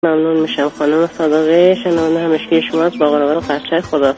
ممنون میشم. خانم صادقی شنونده همشکی شما از باقرآباد قرچک. خدا.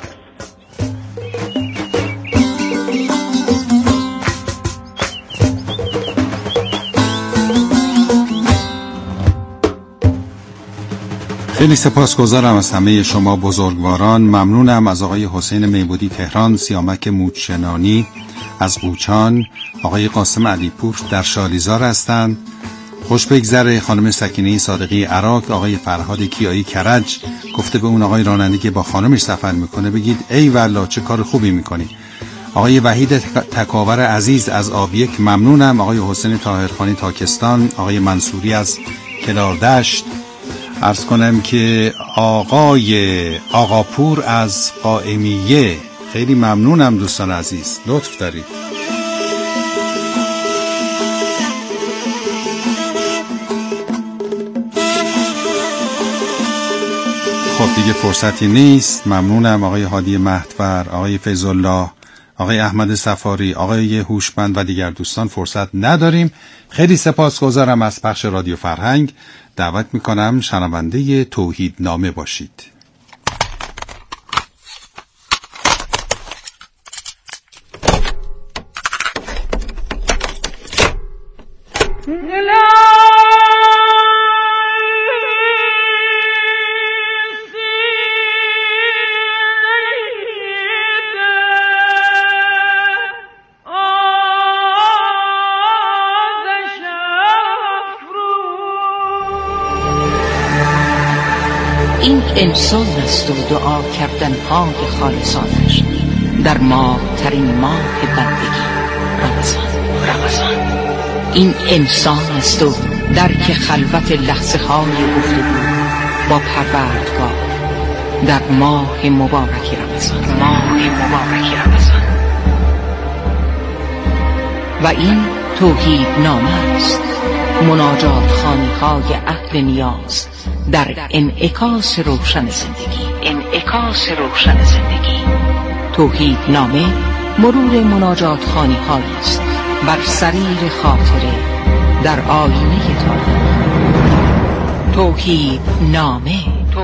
خیلی سپاسگزارم از همه شما بزرگواران. ممنونم از آقای حسین میبودی تهران، سیامک موچنانی از قوچان، آقای قاسم علیپور در شالیزار هستند. خوش بگذره. خانم سکینه صادقی عراق، آقای فرهاد کیایی کرج گفته به اون آقای راننده که با خانمش سفر میکنه بگید ای والله چه کار خوبی میکنی. آقای وحید تکاور عزیز از آبیک ممنونم. آقای حسین طاهرخانی تاکستان، آقای منصوری از کلاردشت. عرض کنم که آقاپور از قائمیه، خیلی ممنونم دوستان عزیز، لطف دارید. خب دیگه فرصتی نیست. ممنونم آقای هادی مهدور، آقای فیض الله، آقای احمد صفاری، آقای هوشمند و دیگر دوستان. فرصت نداریم. خیلی سپاسگزارم از پخش رادیو فرهنگ. دعوت میکنم شنونده توحیدنامه باشید. این انسان است و دعا کردن های خالصانش در ماه ترین ماه بندگی رمضان. این انسان است و درک خلوت لحظه های گفتگو با پروردگار در ماه مبارک رمضان. و این توحیدنامه است، مناجات خوانی های اهل نیاز در انعکاس روشن زندگی. توحیدنامه مرور مناجات خوانی هایی است بر سریر خاطره در آینه تاریخ. توحیدنامه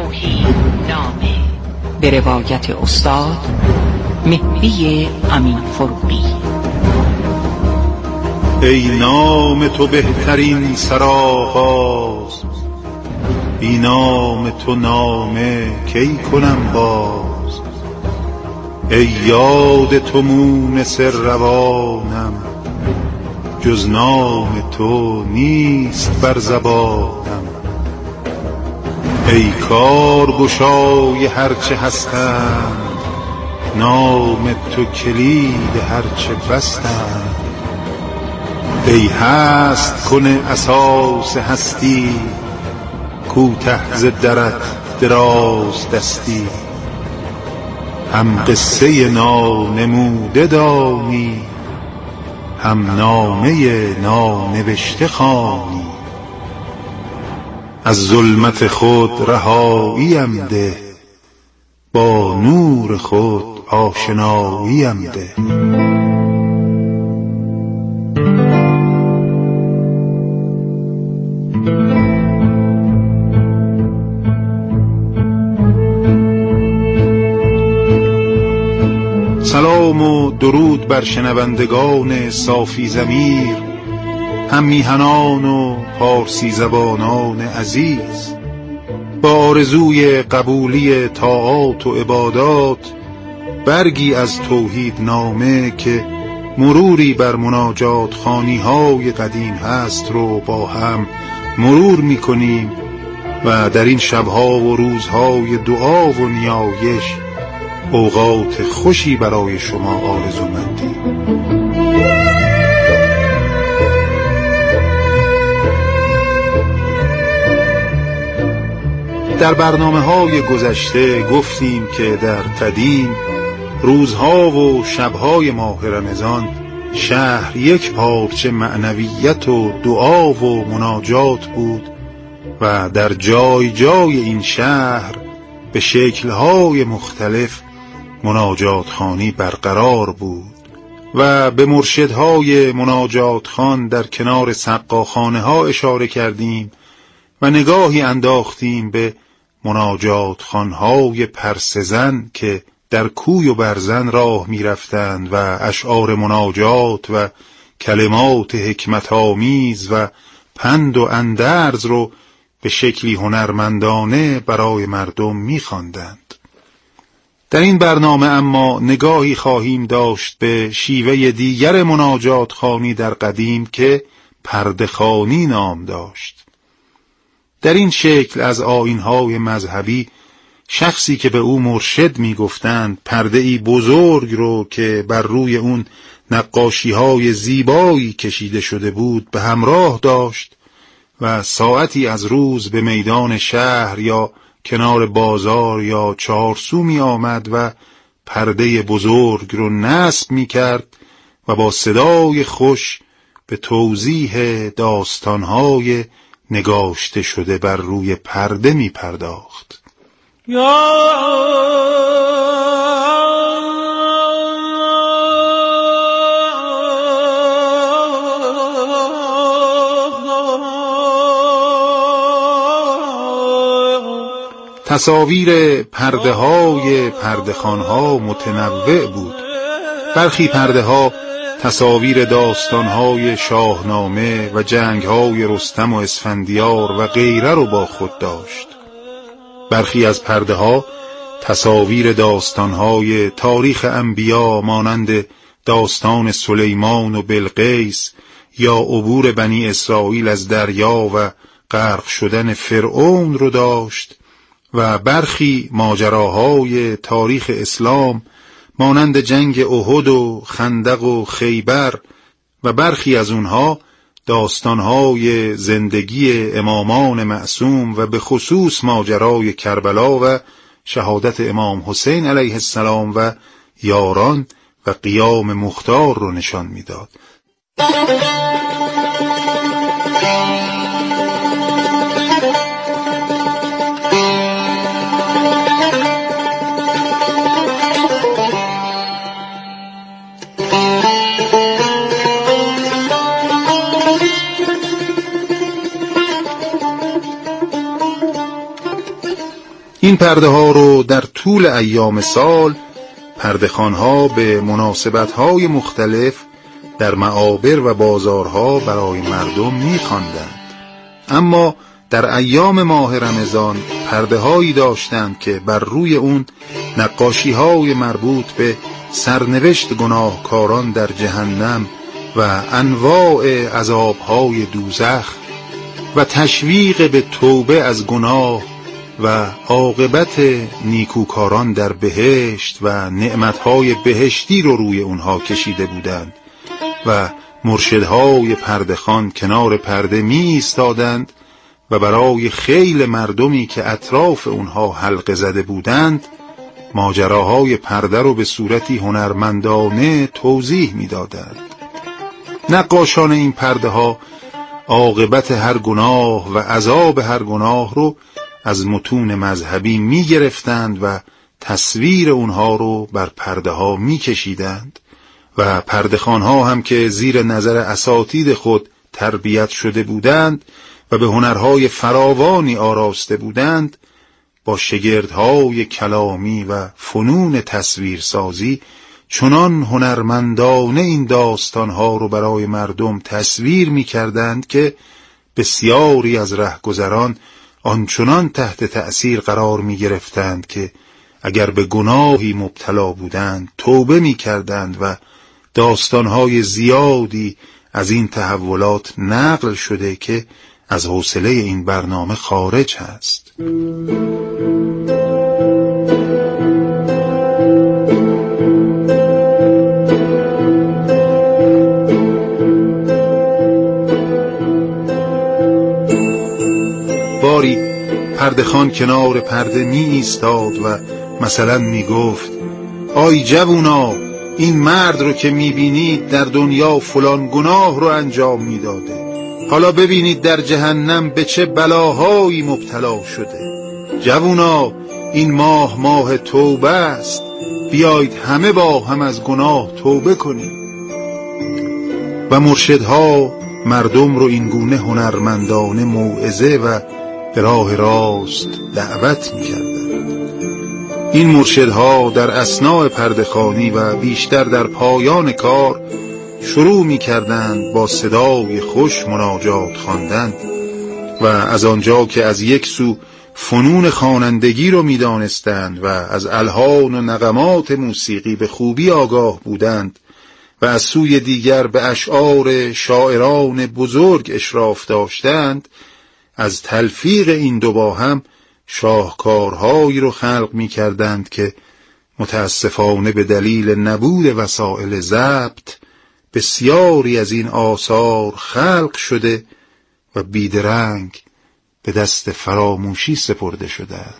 به روایت استاد مهدی امین فروغی. ای نام تو بهترین سرآغاز، بی نام تو نامه کی کنم باز. ای یاد تو مونس روانم، جز نام تو نیست بر زبانم. ای کارگشای هرچه هستم، نام تو کلید هرچه بستم. ای هست کنه اساس هستی، کوته ز درت دراز دستی. هم قصه نانموده دانی، هم نامه نانوشته خوانی. از ظلمت خود رهاییم ده، با نور خود آشناییم ده. سلام و درود بر شنوندگان صافی ضمیر، هم میهنان و پارسی زبانان عزیز. با آرزوی قبولی طاعات و عبادات، برگی از توحیدنامه که مروری بر مناجات خوانی های قدیم هست رو با هم مرور میکنیم و در این شبها و روزهای دعا و نیایش اوقات خوشی برای شما آرزومندیم. در برنامه‌های گذشته گفتیم که در قدیم روزها و شبهای ماه رمضان شهر یک پارچه معنویت و دعا و مناجات بود و در جای جای این شهر به شکل‌های مختلف مناجات خوانی برقرار بود و به مرشدهای مناجات خوان در کنار سقاخانه ها اشاره کردیم و نگاهی انداختیم به مناجات خوانهای پرسزن که در کوی و برزن راه می رفتند و اشعار مناجات و کلمات حکمت آمیز و پند و اندرز رو به شکلی هنرمندانه برای مردم می خواندند. در این برنامه اما نگاهی خواهیم داشت به شیوه دیگر مناجات خوانی در قدیم که پرده خوانی نام داشت. در این شکل از آیین‌های مذهبی شخصی که به او مرشد می گفتند پرده‌ای بزرگ رو که بر روی اون نقاشی‌های زیبایی کشیده شده بود به همراه داشت و ساعتی از روز به میدان شهر یا کنار بازار یا چهارسو می آمد و پرده بزرگ رو نصب می کرد و با صدای خوش به توضیح داستانهای نگاشته شده بر روی پرده می پرداخت. تصاویر پرده های پردهخوان ها متنوع بود. برخی پرده ها تصاویر داستان های شاهنامه و جنگ های رستم و اسفندیار و غیره رو با خود داشت. برخی از پرده ها تصاویر داستان های تاریخ انبیا مانند داستان سلیمان و بلقیس یا عبور بنی اسرائیل از دریا و غرق شدن فرعون رو داشت و برخی ماجراهای تاریخ اسلام مانند جنگ احد و خندق و خیبر و برخی از اونها داستانهای زندگی امامان معصوم و به خصوص ماجرای کربلا و شهادت امام حسین علیه السلام و یاران و قیام مختار رو نشان میداد. این پرده ها رو در طول ایام سال پردهخوان ها به مناسبت های مختلف در معابر و بازارها برای مردم می‌خواندند. اما در ایام ماه رمضان پرده هایی داشتند که بر روی اون نقاشی های مربوط به سرنوشت گناهکاران در جهنم و انواع عذاب‌های دوزخ و تشویق به توبه از گناه و عاقبت نیکوکاران در بهشت و نعمتهای بهشتی رو روی اونها کشیده بودند و مرشدهای پردهخوان کنار پرده می ایستادند و برای خیل مردمی که اطراف اونها حلقه زده بودند ماجراهای پرده رو به صورتی هنرمندانه توضیح می دادند. نقاشان این پرده ها عاقبت هر گناه و عذاب هر گناه رو از متون مذهبی می گرفتند و تصویر اونها رو بر پرده ها می کشیدند و پردهخوان ها هم که زیر نظر اساتید خود تربیت شده بودند و به هنرهای فراوانی آراسته بودند با شگردهای کلامی و فنون تصویرسازی چنان هنرمندانه این داستانها رو برای مردم تصویر می کردند که بسیاری از رهگذران آنچنان تحت تأثیر قرار می گرفتند که اگر به گناهی مبتلا بودند توبه می کردند و داستانهای زیادی از این تحولات نقل شده که از حوصله این برنامه خارج هست. باری پردهخوان کنار پرده می ایستاد و مثلا می گفت آی جوونا، این مرد رو که می بینید در دنیا فلان گناه رو انجام می داده، حالا ببینید در جهنم به چه بلاهایی مبتلا شده. جوونا، این ماه توبه است، بیایید همه با هم از گناه توبه کنیم. و مرشدها مردم رو اینگونه هنرمندانه موعظه و به راه راست دعوت می‌کردند. این مرشدها در اثناء پرده‌خوانی و بیشتر در پایان کار شروع می‌کردند با صدای خوش مناجات خواندن و از آنجا که از یک سو فنون خوانندگی رو می‌دانستند و از الحان و نغمات موسیقی به خوبی آگاه بودند و از سوی دیگر به اشعار شاعران بزرگ اشراف داشتند، از تلفیق این دو با هم شاهکارهایی رو خلق می کردند که متاسفانه به دلیل نبود وسایل ضبط بسیاری از این آثار خلق شده و بیدرنگ به دست فراموشی سپرده شدند.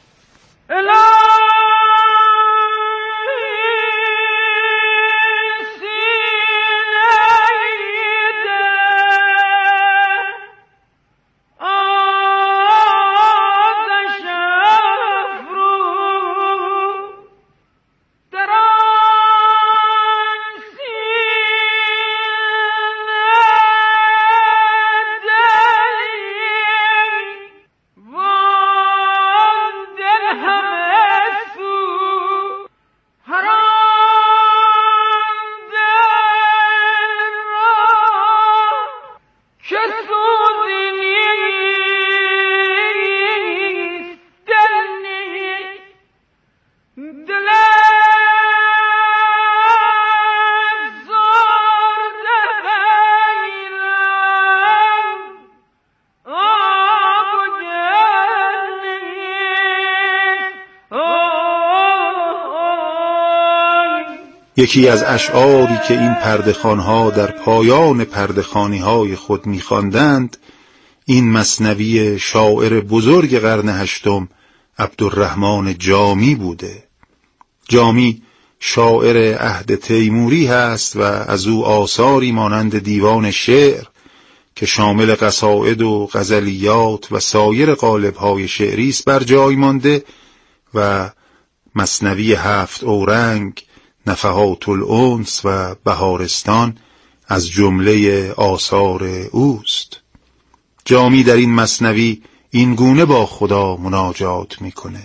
یکی از اشعاری که این پرده‌خوان‌ها در پایان پرده‌خوانی‌های خود می‌خواندند این مثنوی شاعر بزرگ قرن هشتم عبدالرحمن جامی بوده. جامی شاعر عهد تیموری هست و از او آثاری مانند دیوان شعر که شامل قصائد و غزلیات و سایر قالب‌های شعری است بر جای مانده و مثنوی 7 اورنگ، نفحات الانس و بهارستان از جمله آثار اوست. جامی در این مثنوی این گونه با خدا مناجات میکنه: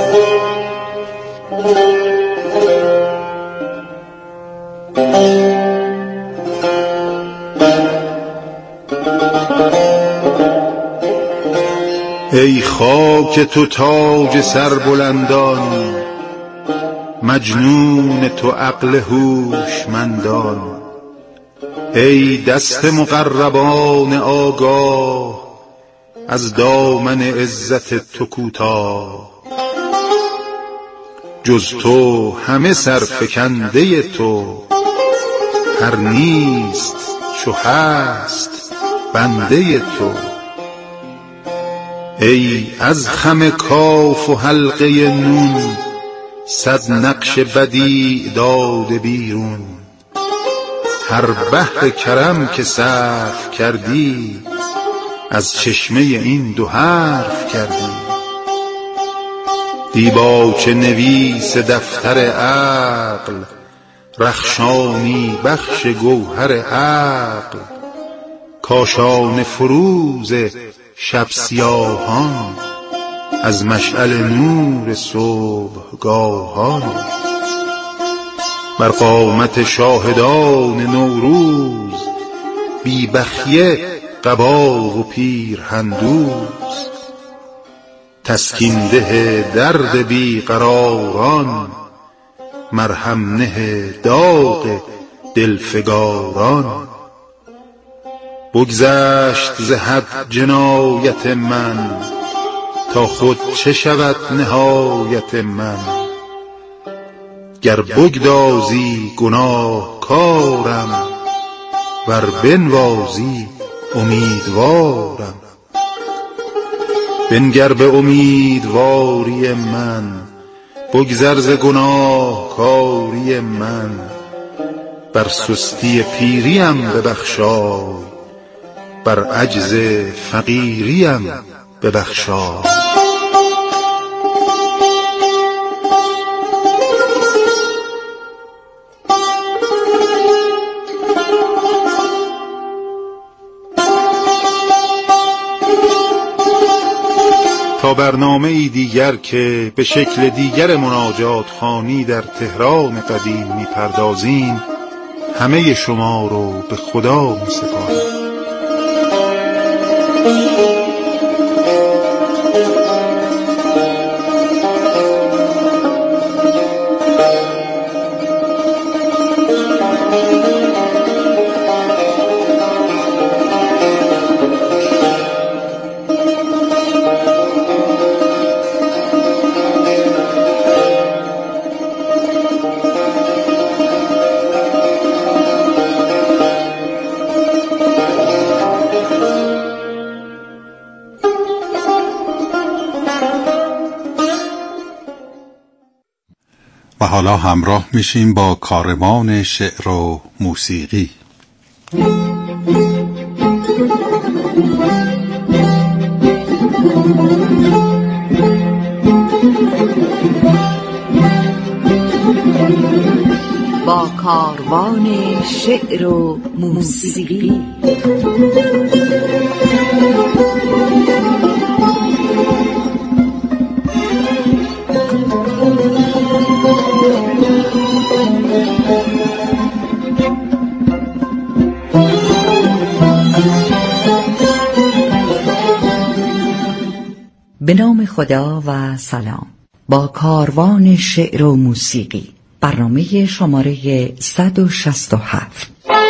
ای خاک تو تاج سربلندان، مجنون تو عقل هوشمندان. ای دست مقربان آگاه، از دامن عزت تو کوتاه. جز تو همه سرفکنده تو، هر نیست چو هست بنده تو. ای از خم کاف و حلقه نون، صد نقش بدیع داده بیرون. هر بحر کرم که صرف کردی، از چشمه این دو حرف کردی. دیباچه نویس دفتر عقل، رخشانی بخش گوهر عقل. کاشان فروز شب سیاهان، از مشعل نور صبحگاهان. بر قامت شاهدان نوروز، بی بخیه قبا و پیرهن دوز. تسکین ده درد بی قراران، مرهم نه داغ دلفگاران. بگذشت ز حد جنایت من، تا خود چه شود نهایت من. گر بگدازی گناه کارم، ور بنوازی امیدوارم. بنگر به امیدواری من، بگذر ز گناه کاری من. بر سستی پیریم ببخشای، بر عجز فقیریم ببخشای. دیگر که به شکل دیگر مناجات خوانی در تهران قدیم می‌پردازیم، همه شما رو به خدا می‌سپارم. و حالا همراه میشیم با کاروان شعر و موسیقی. با کاروان شعر و موسیقی. به نام خدا و سلام. با کاروان شعر و موسیقی، برنامه شماره 167.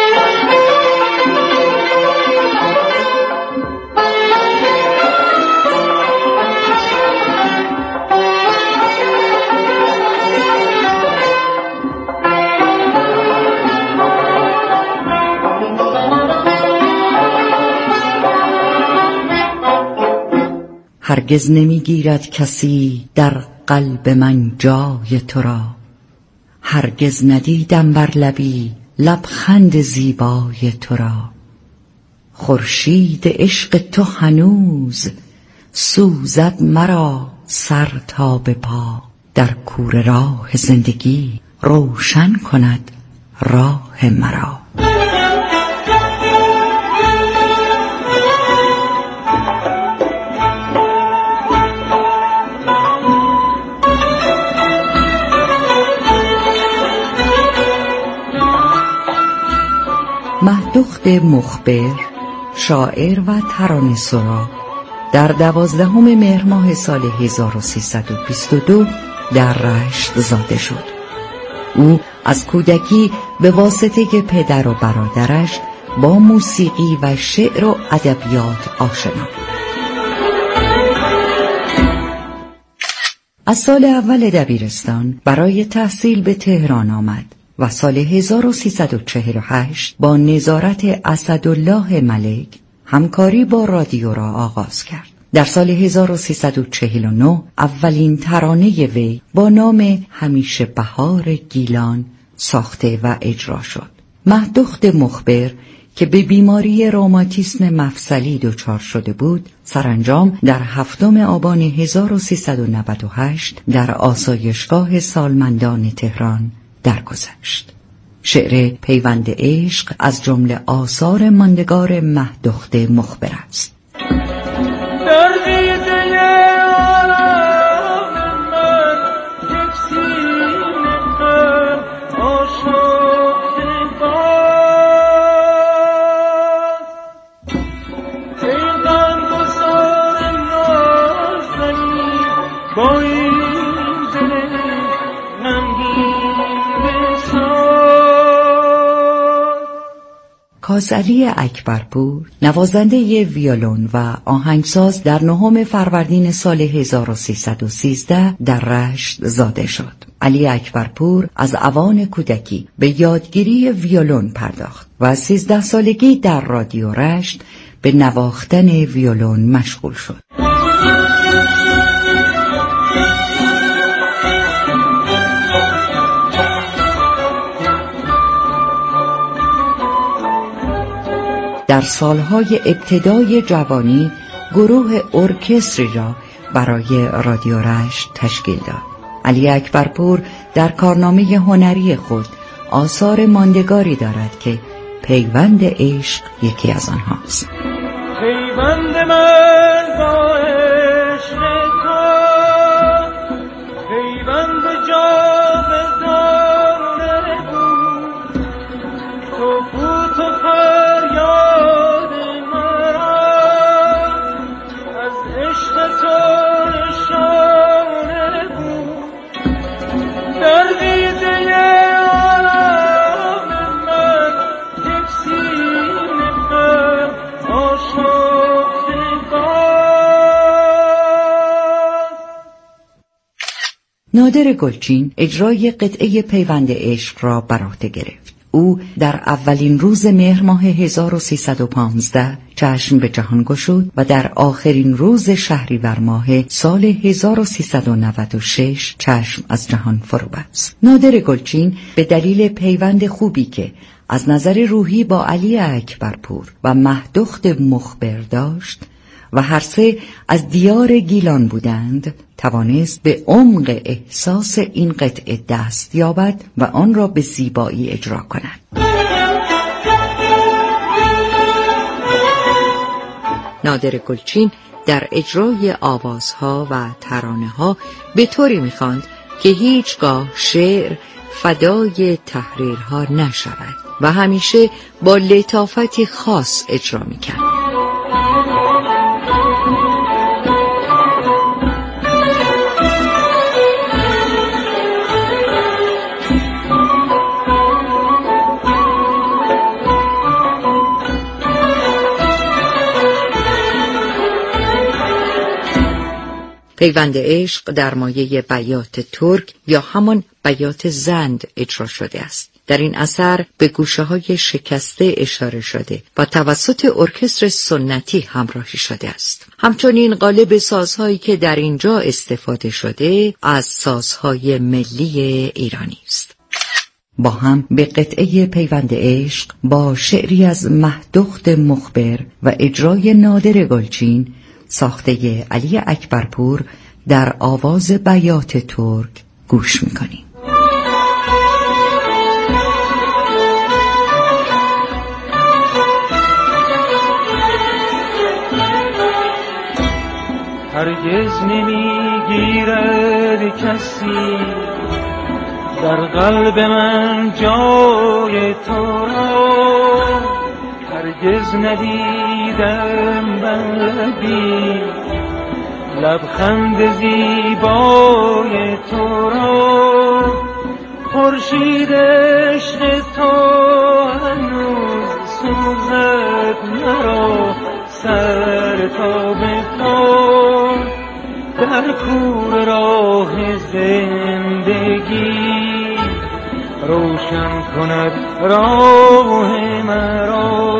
هرگز نمیگیرد کسی در قلب من جای تو را، هرگز ندیدم بر لبی لبخند زیبای تو را. خورشید عشق تو هنوز سوزد مرا سر تا به پا، در کوره راه زندگی روشن کند راه مرا. مهدخت مخبر، شاعر و ترانه‌سرا، در 12 مهر ماه سال 1322 در رشت زاده شد. او از کودکی به واسطه پدر و برادرش با موسیقی و شعر و ادبیات آشنا بود. از سال اول دبیرستان برای تحصیل به تهران آمد و سال 1348 با نظارت اسدالله ملک همکاری با رادیو را آغاز کرد. در سال 1349 اولین ترانه وی با نام همیشه بهار گیلان ساخته و اجرا شد. مهدخت مخبر که به بیماری روماتیسم مفصلی دچار شده بود، سرانجام در 7 آبان 1398 در آسایشگاه سالمندان تهران درگذشت. شعر پیوند عشق از جمله آثار ماندگار مهدخت مخبر است. کاسعلی اکبرپور، نوازنده ویولون و آهنگساز، در 9 فروردین سال 1313 در رشت زاده شد. علی اکبرپور از اوان کودکی به یادگیری ویولون پرداخت و از 13 سالگی در رادیو رشت به نواختن ویولون مشغول شد. در سالهای ابتدای جوانی گروه ارکستری را برای رادیو رشت تشکیل داد. علی اکبرپور در کارنامه هنری خود آثار ماندگاری دارد که پیوند عشق یکی از آنهاست. پیوند من با عشق تو نادر گلچین اجرای قطعه پیوند عشق را بر عهده گرفت. او در اولین روز مهر ماه 1315 چشم به جهان گشود و در آخرین روز شهریور ماه سال 1396 چشم از جهان فرو بست. نادر گلچین به دلیل پیوند خوبی که از نظر روحی با علی اکبرپور و مهدخت مخبر داشت و هر سه از دیار گیلان بودند، توانست به عمق احساس این قطعه دست یابد و آن را به زیبایی اجرا کند. نادر گلچین در اجرای آوازها و ترانه‌ها به طوری می‌خواند که هیچگاه شعر فدای تحریرها نشود و همیشه با لطافتی خاص اجرا می‌کرد. پیوند عشق در مایه بیات ترک یا همان بیات زند اجرا شده است. در این اثر به گوشه‌های شکسته اشاره شده و توسط ارکستر سنتی همراهی شده است. همچنین قالب سازهایی که در اینجا استفاده شده از سازهای ملی ایرانی است. با هم به قطعه پیوند عشق با شعری از مهدخت مخبر و اجرای نادر گلچین ساخته علی اکبرپور در آواز بیات ترک گوش می‌کنیم. هرگز نمیگیرد کسی در قلب من جای تو را، هرگز ندیدم بر لبی لبخند زیبای تو را، خورشید عشق تو هنوز سوزد مرا سر تا به پا، در کور راه زندگی روشن کند راه مرا.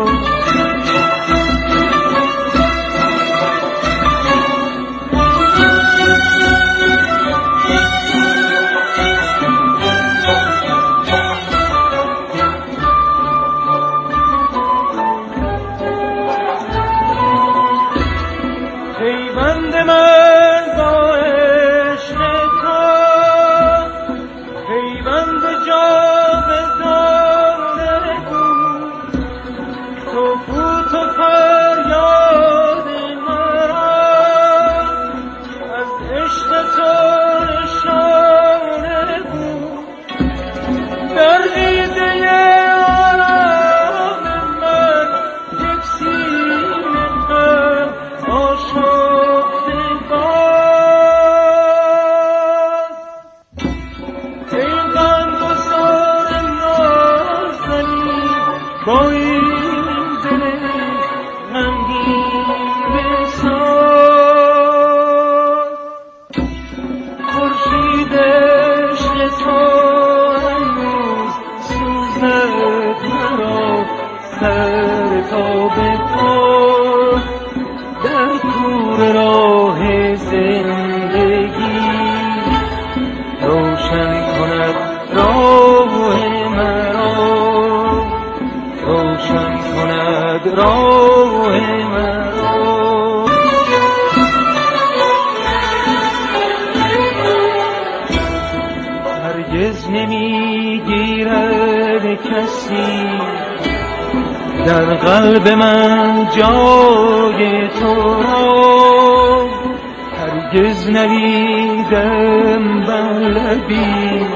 هرگز نمیگیرد کسی در قلب من جای تو را، هرگز ندیدم بر لبی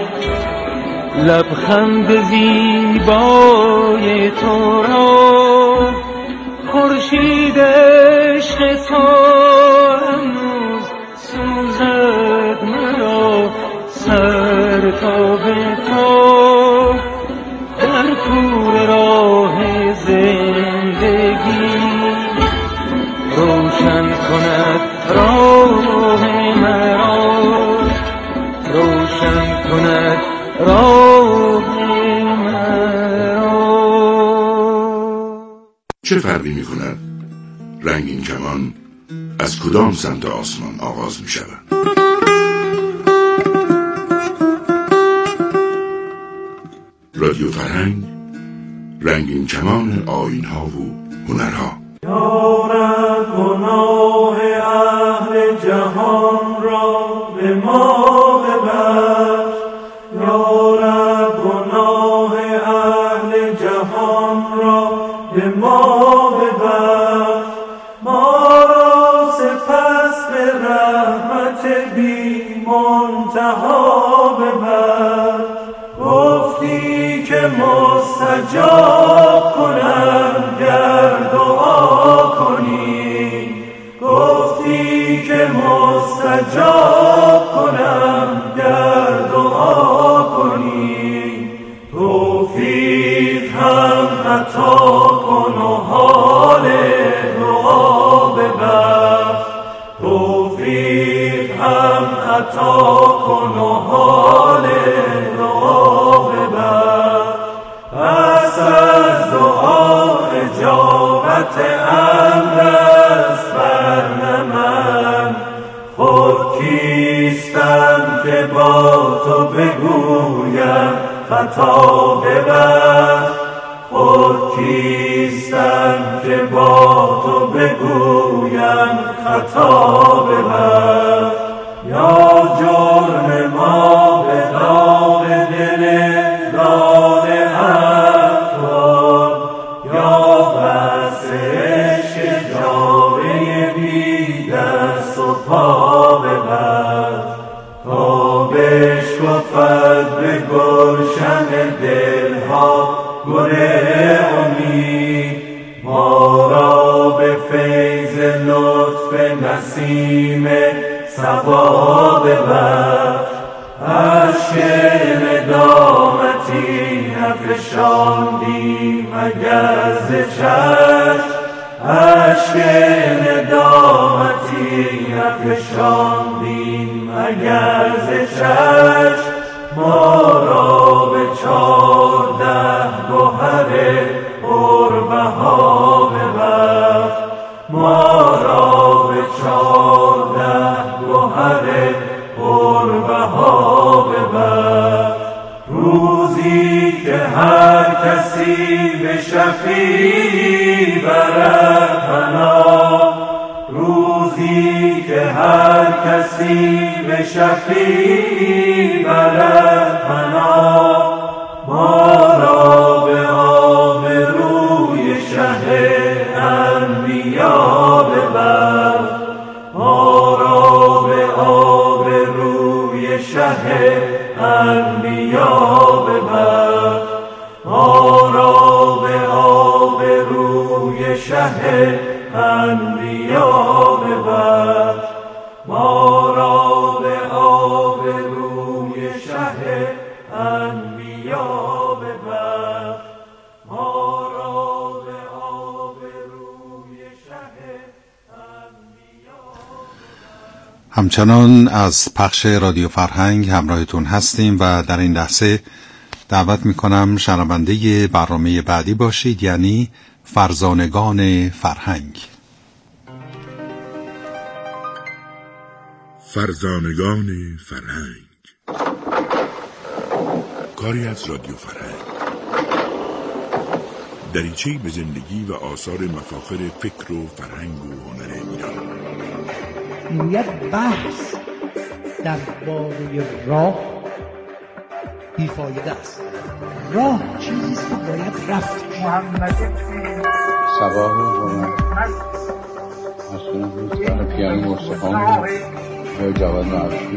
لبخند زیبای تو را، خورشید عشق تو هنوز سوزد مرا سر تا به پا، در کور راه زندگی روشن کند راه مرا، چه فرقی می کند رنگین کمان از کدام سمت آسمان آغاز می شود؟ رادیو فرهنگ، رنگین کمان آیین‌ها و هنرها. یارب گناه اهل جهان را به ما ببخش، یارب گناه اهل جهان را به ما ببخش، ما را سپس به رحمت بی منتها ببخش. گفتی که مستجاب کنم گر دعا کنی، گفتی که مستجاب کنم گر دعا کنی. توفیق هم عطا کن و حال دعا ببخش، توفیق هم عطا کن و حال دعا ببخش. پس از دعا اجابت امر است بر من، خود کیستم که با تو بگویم خطا ببخش، خود کیستم که با تو بگویم خطا ببخش. یا جرم ما به داغ دل داده افکن، یا بس عشق جاره بی دست و پا ببخش. تا بشکفد به گلشن دلها گل امید، ما را به فیض لطف نسیم صبا ببخش. اشک ندامتی نفشاندیم مگر ز چشم، اشک ندامتی نفشاندیم مگر ز چشم. ما را به 14 گوهر پربها ببخش، ما را به 14 گوهر پربها ببخش. روزی که هر کسی به شفیعی برد پناه، روزی که هر کسی به شفیعی برد پناه. ما را به آب روی شه انبیا ببخش، ما را به آب روی شه انبیا ببخش، ما را به آب روی شه انبیا ببخش، ما را به آب روی شه انبیا ببخش، ما را به آب روی شه انبیا ببخش. همچنان از پخش رادیو فرهنگ همراهتون هستیم و در این لحظه دعوت میکنم شنونده برنامه بعدی باشید، یعنی فرزانگان فرهنگ. فرزانگان فرهنگ، کاری از رادیو فرهنگ، دریچه‌ای به زندگی و آثار مفاخر فکر و فرهنگ و هنر ایران. میگوید بحث درباره راه بیفایده است. راه چیزی است که باید رفت. صباح روزانه مسئولان پیانو مستخان و جواد معروفی